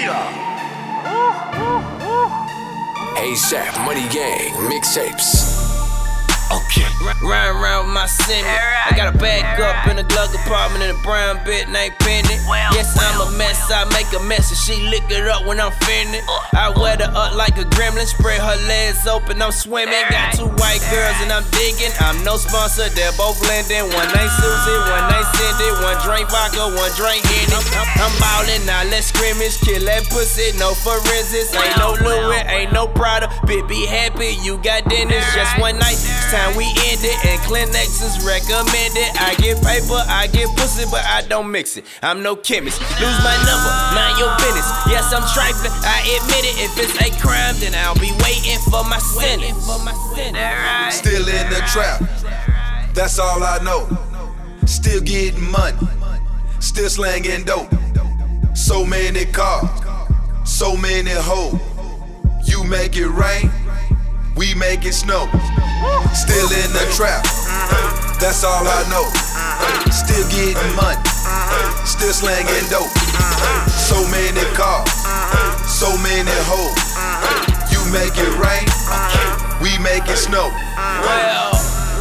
ASAP Money Gang mixtapes. Okay. Riding around with my semi. I got a bag up in the glove compartment in a brown bit named Penny. Yes, I'm a mess, I make a mess and she lick it up when I'm finished. I wet her up like a gremlin, spread her legs open, I'm swimming. Got two white girls and I'm digging. I'm no sponsor, they're both blending. One named Susie, one named Cindy. One drink vodka, one drink Henny. I'm ballin', now let's scrimmage. Kill that pussy, no forensics. Ain't no Louis, ain't no Prada. Bitch, be happy, you got dinners. Just one night, time we end it, and Kleenex is recommended. I get paper, I get pussy, but I don't mix it. I'm no chemist. Lose my number, mind your business. Yes, I'm trifling, I admit it. If it's a crime, then I'll be waiting for my sentence. Still in the trap, that's all I know. Still getting money, still slanging dope. So many cars, so many hoes. You make it rain, we make it snow. Still in the trap, that's all I know. Still getting money, still slanging dope. So many cars, so many hoes. You make it rain, we make it snow. Well,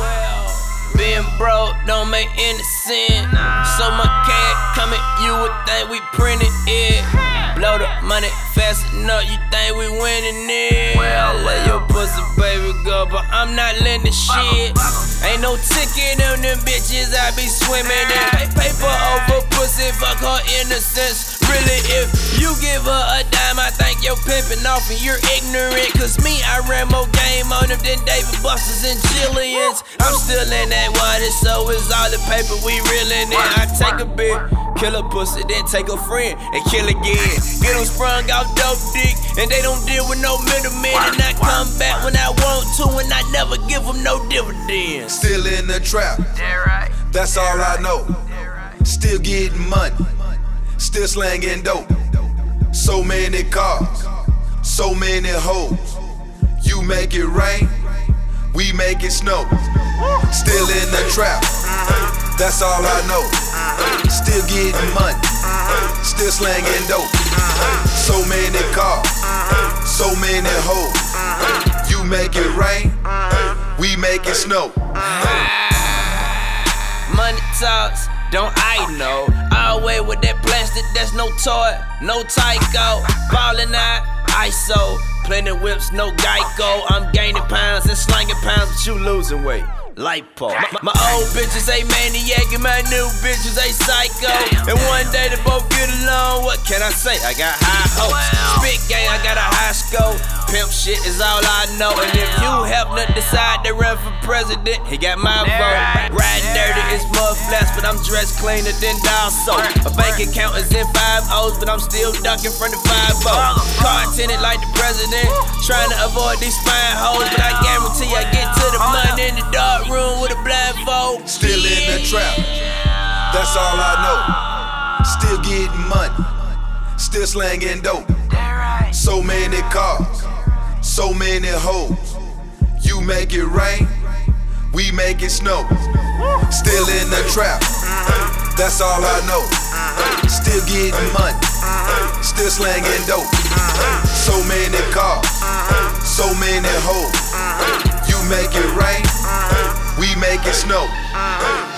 being broke don't make any sense. So much cash coming, you would think we printed it. Blow the money fast enough, you think we winning it. I let your pussy baby go, but I'm not letting shit. Ain't no ticket on them bitches, I be swimming in paper over pussy, fuck her innocence. Really, if you give her a dime, I think you're pimping off and you're ignorant. Cause me, I ran more game on them than David Busters and Jillians. I'm still in that water, so it's all the paper we reelin' in. I take a bit, kill a pussy, then take a friend and kill again. Get them sprung off dope dick, and they don't deal with no middlemen. And I come back when I want to, and I never give them no dividends. Still in the trap, that's all I know. Still getting money, still slanging dope. So many cars, so many hoes. You make it rain, we make it snow. Still in the trap, that's all I know. Still getting money, still slanging dope. So many cars, so many hoes. You make it rain, we make it snow. Money talks, don't I know? Always with that plastic, that's no toy, no Tyco. Ballin' out, ISO, plenty whips, no Geico. I'm gaining pounds and slanging pounds, but you losing weight. Lipo. My old bitches a maniac and my new bitches a psycho. And one day they both get along, what can I say? I got high hopes. Spit game, I got a high score. Pimp shit is all I know. And if you help to decide to run for president, he got my vote. Riding dirty, it's mud flats, but I'm dressed cleaner than dial soap. A bank account is in 5 O's, but I'm still ducking from the 5-0. Car tinted like the president, trying to avoid these fine hoes. But I guarantee I get to the money in the dark room with a blindfold. Still in the trap, that's all I know. Still getting money, still slanging dope. So many cars, so many hoes. You make it rain, we make it snow. Still in the trap, that's all I know. Still getting money, still slanging dope. So many cars, so many hoes. You make it rain, we make it snow.